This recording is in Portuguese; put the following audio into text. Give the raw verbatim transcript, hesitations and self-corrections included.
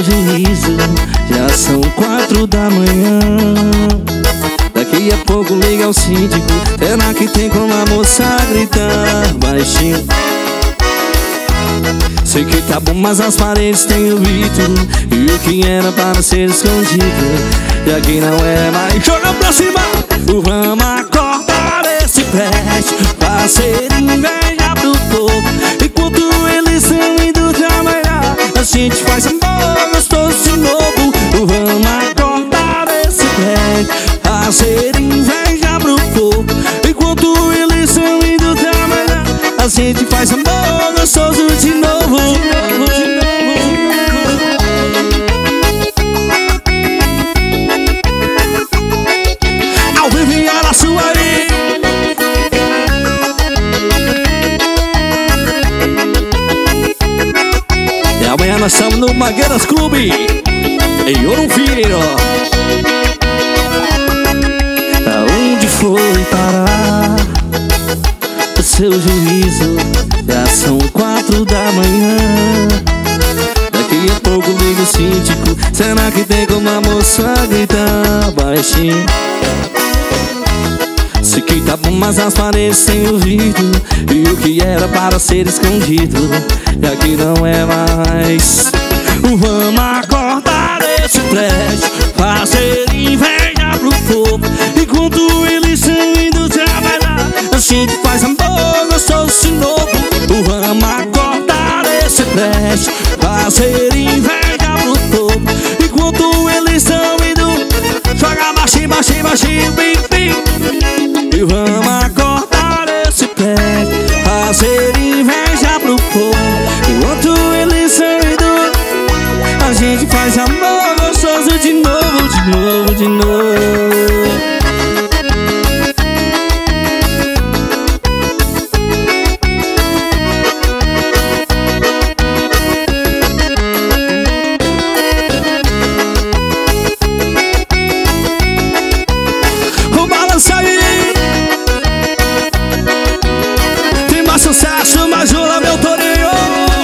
juízo, já são quatro da manhã. Daqui a pouco liga o síndico, será que tem como a moça gritar baixinho? Sei que tá bom, mas as paredes têm ouvido, e o que era para ser escondido, e aqui não é mais. Joga pra cima! Vamos acordar esse prédio, fazer inveja pro povo. Enquanto eles estão indo trabalhar, a gente faz amor gostoso de novo. Vamos acordar esse prédio, fazer inveja pro povo. Enquanto eles estão indo trabalhar, a gente faz amor gostoso de novo. Ao vivo e a sua aí. E amanhã nós estamos no Magueiras Clube, em Ouro Vieiro. Aonde foi parar o seu juízo? Já são quatro da manhã. Daqui a pouco liga o síndico, será que tem como a moça gritar baixinho? Sei que tá bom, mas as paredes têm ouvido, e o que era para ser escondido, e aqui não é mais. Vamos acordar esse prédio, fazer inveja pro povo. Enquanto eles estão indo trabalhar, a gente faz amor gostoso de novo. Vamos acordar esse prédio, fazer inveja